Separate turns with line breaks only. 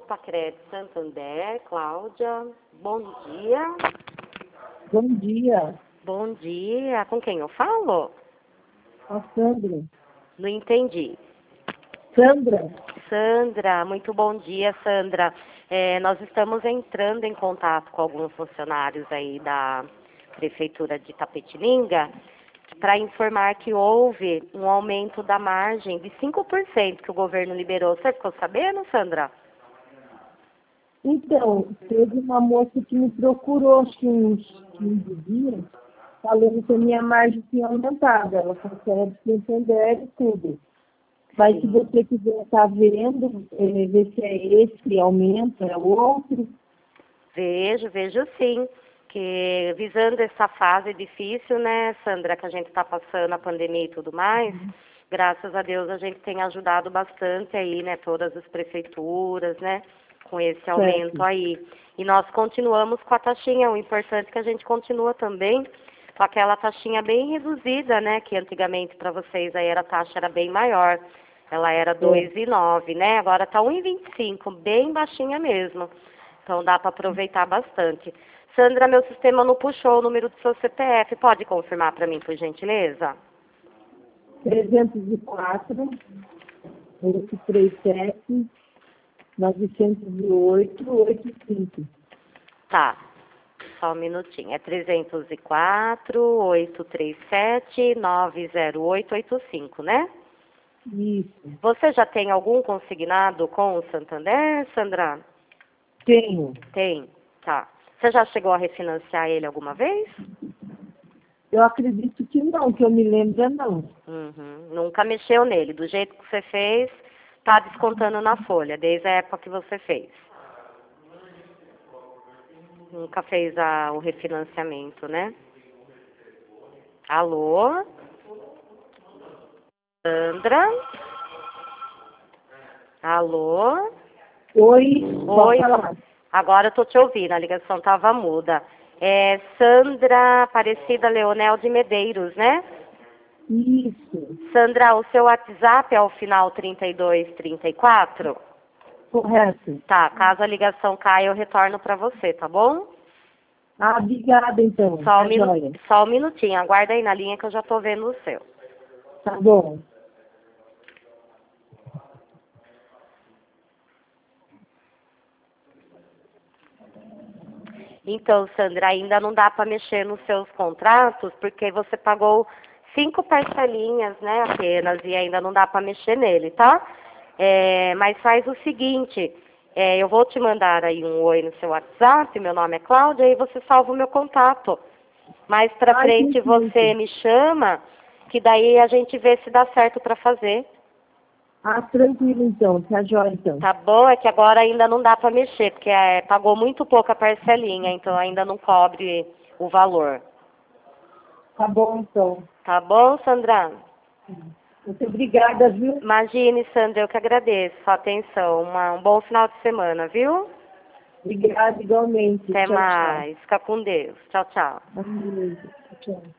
Pacred Santander, Cláudia. Bom dia.
Bom dia.
Bom dia. Com quem eu falo?
A Sandra.
Não entendi.
Sandra.
Sandra, muito bom dia, Sandra. Nós estamos entrando em contato com alguns funcionários aí da Prefeitura de Itapetininga para informar que houve um aumento da margem de 5% que o governo liberou. Você ficou sabendo, Sandra?
Então, teve uma moça que me procurou, acho que uns 15 dias, falando que a minha margem tinha aumentado. Ela falou que era de Santander e tudo. Mas se você quiser estar vendo, ver se é esse aumento, é outro.
Vejo sim. Que visando essa fase difícil, né, Sandra, que a gente está passando a pandemia e tudo mais, graças a Deus a gente tem ajudado bastante aí, né, todas as prefeituras, né, com esse aumento aí. E nós continuamos com a taxinha, o importante é que a gente continua também com aquela taxinha bem reduzida, né, que antigamente para vocês aí a taxa era bem maior. Ela era 2,09, né, agora está 1,25, bem baixinha mesmo. Então dá para aproveitar bastante. Sandra, meu sistema não puxou o número do seu CPF. Pode confirmar para mim, por gentileza?
304, 837, 908, 85.
Tá. Só um minutinho. É 304, 837, 908, 85, né?
Isso.
Você já tem algum consignado com o Santander, Sandra?
Tenho.
Tem. Tá. Você já chegou a refinanciar ele alguma vez?
Eu acredito que não, que eu me lembro não.
Nunca mexeu nele. Do jeito que você fez, tá descontando na folha, desde a época que você fez. Nunca fez o refinanciamento, né? Alô? Sandra? Alô?
Oi,
Oi,
pode falar.
agora eu tô te ouvindo, a ligação tava muda. É Sandra Aparecida Leonel de Medeiros, né?
Isso.
Sandra, o seu WhatsApp é o final 3234?
Correto.
Tá, caso a ligação caia, eu retorno para você, tá bom?
Ah, obrigada então.
Só um minutinho, aguarda aí na linha que eu já tô vendo o seu.
Tá bom.
Então, Sandra, ainda não dá para mexer nos seus contratos, porque você pagou 5 parcelinhas, né, apenas, e ainda não dá para mexer nele, tá? Mas faz o seguinte, eu vou te mandar aí um oi no seu WhatsApp, meu nome é Cláudia, aí você salva o meu contato. Mais pra frente você me chama, que daí a gente vê se dá certo para fazer.
Ah, tranquilo então, tá jóia então.
Tá bom, é que agora ainda não dá para mexer, porque pagou muito pouco a parcelinha, então ainda não cobre o valor.
Tá bom então.
Tá bom, Sandra?
Muito obrigada, viu?
Imagine, Sandra, eu que agradeço sua atenção. Um bom final de semana, viu?
Obrigada igualmente.
Até
Tchau,
mais. Fica com Deus. Tchau, tchau.
Tchau. Tchau.